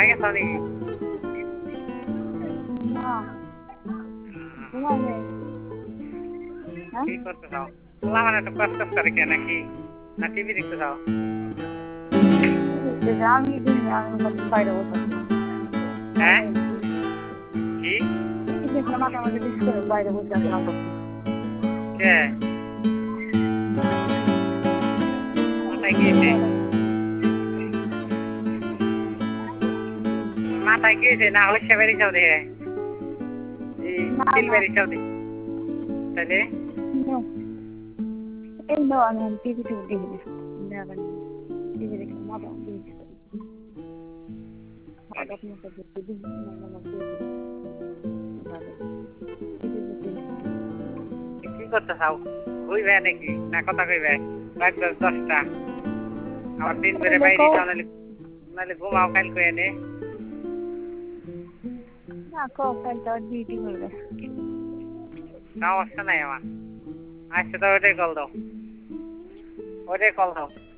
ঘুমাই গেছ নাকি? না ঘুমাইনি। কি করতে চাও? তোলা মানে একটু কষ্ট করে কে নাকি? না টিভি দেখতে চাও? আমি বাইরে বসে হ্যাঁ কি মাথা আমাকে বিশ করে বাইরে বসে আসলাম। কে মাথায় গিয়েছে? মাথায় গিয়েছে না হলে সে বেরিয়ে যাও দেখে না তিল না বেরিয়ে যাও দেখে তাহলে এই নো আমি টিভি দেখি টিভি দেখে মাথা বিশ করে হঠাৎ মতো কি করতে চাও? ঘুরবে নাকি না কথা কইবে? রাত 10টা আবার দিন বেড়ে বাইরে যাও নাহলে ঘুমাও কাল করে এনে না কাল তো ডিউটি করবে। সমস্যা নাই আমার আচ্ছা তো ওটাই কল দাও ওটাই কল দাও